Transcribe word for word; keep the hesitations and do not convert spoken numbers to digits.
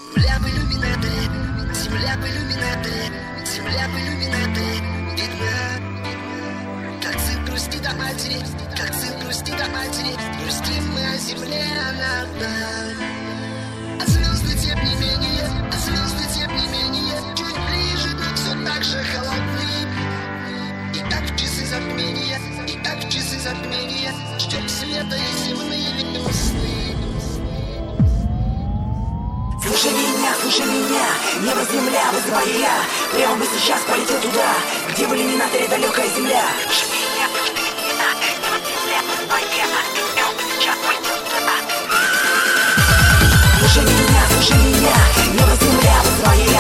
Земля в иллюминаторе, земля в иллюминаторе, земля в иллюминаторе видна. Как сын грустит о матери, как сын грустит о матери, грустим мы о земле, она одна. А звезды тем не менее, а звезды тем не менее чуть ближе, но все так же холодны. И так в часы затмения, и так в часы затмения ждем света и земные весны. Слушай меня, слушай меня, небо, земля, вызываю я. Прямо бы сейчас полетел туда, где в иллюминаторе далекая земля. Слушай меня, слушай меня, небо, земля, вызываю я. Прямо бы сейчас полетел туда. Слушай меня, слушай меня, небо, земля, вызываю я.